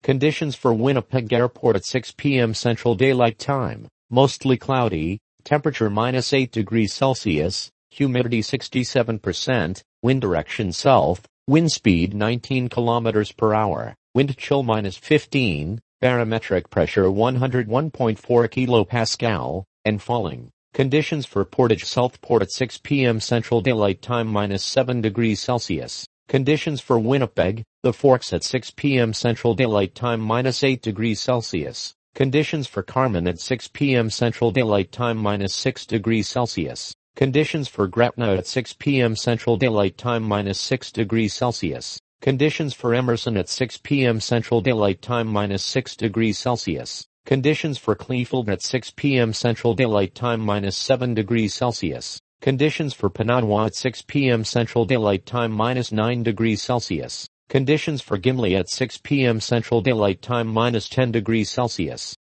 Conditions for Winnipeg Airport at 6 p.m. Central Daylight Time. Mostly cloudy, temperature -8 degrees Celsius, humidity 67%, wind direction south, wind speed 19 kilometers per hour, wind chill -15, barometric pressure 101.4 kilopascal, and falling. Conditions for Portage Southport at 6 p.m. Central Daylight Time -7 degrees Celsius. Conditions for Winnipeg, The Forks at 6 p.m. Central Daylight Time -8 degrees Celsius. Conditions for Carman at 6 p.m. Central Daylight Time -6 degrees Celsius. Conditions for Gretna at 6 p.m. Central Daylight Time -6 degrees Celsius. Conditions for Emerson at 6 p.m. Central Daylight Time -6 degrees Celsius. Conditions for Cleveland at 6 p.m. Central Daylight Time -7 degrees Celsius. Conditions for Panawa at 6 p.m. Central Daylight Time -9 degrees Celsius. Conditions for Gimli at 6 p.m. Central Daylight Time -10 degrees Celsius.